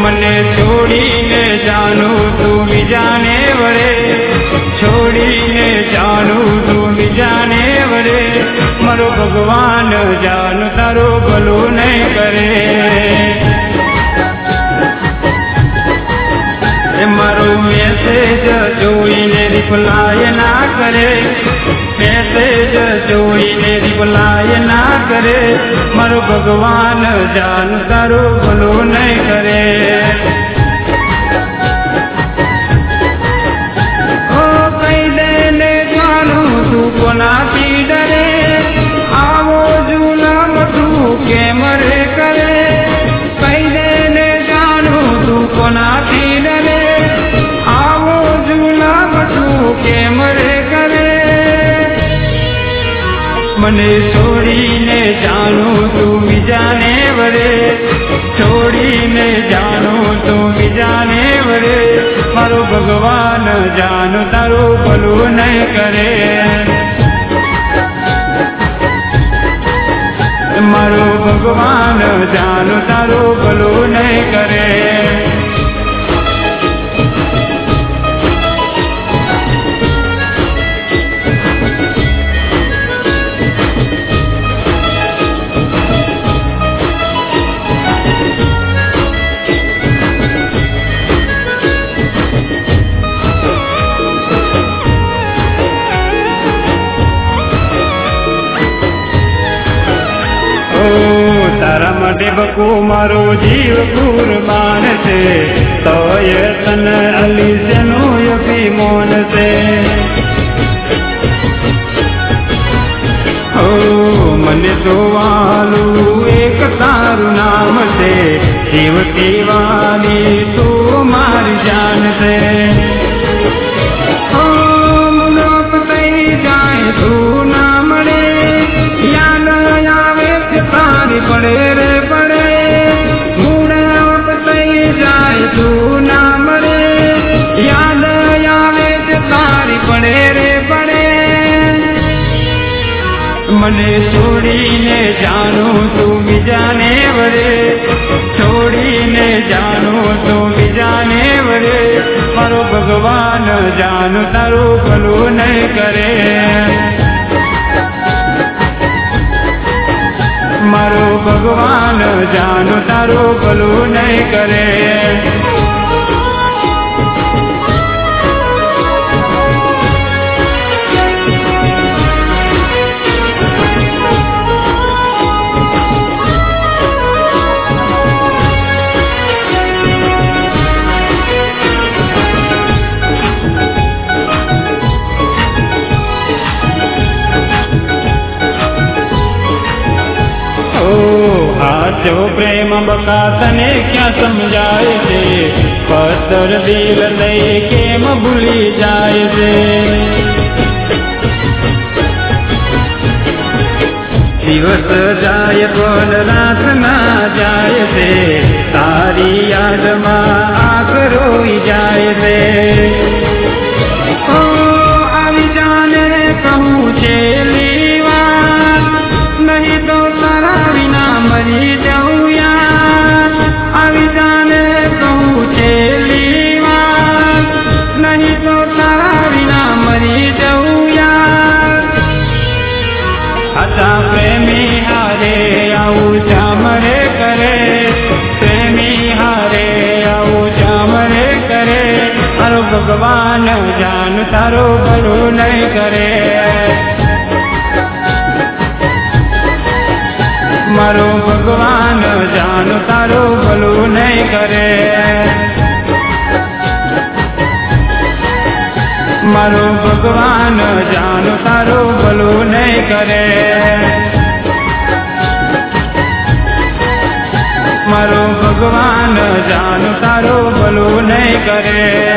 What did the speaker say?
મને છોડીને જાનું તું બીજાને વળે, છોડીને જાનું તું બીજાને વળે, મારો ભગવાન જાન તારો ભલું નહીં કરે. મારો મેસેજ જોઈને રિપ્લાય ના કરે, મેસેજ જોઈને રિપ્લાય ના કરે, મારો ભગવાન જાન તારો ભલું નહીં કરે. ઓ કઈ દેને જાનું તું કોનાથી ડરે, આવો જુલમ તું કેમ રે કરે, કઈ દેને જાનું તું કોનાથી ડરે, આવો જુલમ તું કેમ રે કરે. મને છોડીને જાનું તું બીજાને વળે, છોડીને જાનું તું બીજાને વળે, મારો ભગવાન જાન તારો ભલું નહીં કરે. મારો ભગવાન જાન તારો ભલું નહીં કરે. તારા માટે બકુ મારો જીવ કુરબાન છે, તોય તન અલી જેનું અભિમાન છે. ઓ મને તો વાલું એક તારું નામ છે, જીવ કેવાની તું મારી જાન છે. ઓ મુનાફ થઈ જાય તું ના મળે, યાદ આવે છે તારી પડે રે પડે, મુનાફ થઈ જાય તું ના મળે, યાદ આવે છે તારી પડે રે પડે. મને છોડીને જાનું તું બીજાને વળે, છોડીને જાનું તું બીજાને વળે, મારો ભગવાન જાન તારું ભલું નહીં કરે. મારો ભગવાન જાન તારો ભલું નહીં કરે. જો પ્રેમ બકા તને ક્યાં સમજાય છે, પથ્થર દિલ લઈ કેમ ભૂલી જાય છે. દિવસ જાય પણ રાત ના જાય છે, તારી યાદમાં આંખ રોઈ જાય છે. આવી જાને કહું છે લીવા, નહીં તો તારા વિના મરી જાઉં યાર. આવી જાને કહું છે લીવા, નહીં તો તારા વિના મરી જાઉં યાર. આછા પ્રેમી હારે આવું જામરે કરે, પ્રેમી હારે આવું જામરે કરે, મારો ભગવાન જાન તારો ભલું નહીં કરે. મારો ભગવાન જાન તારો ભલું નહીં કરે. મારો ભગવાન જાન તારો ભલું નહીં કરે. મારો ભગવાન જાન તારો ભલું નહીં કરે.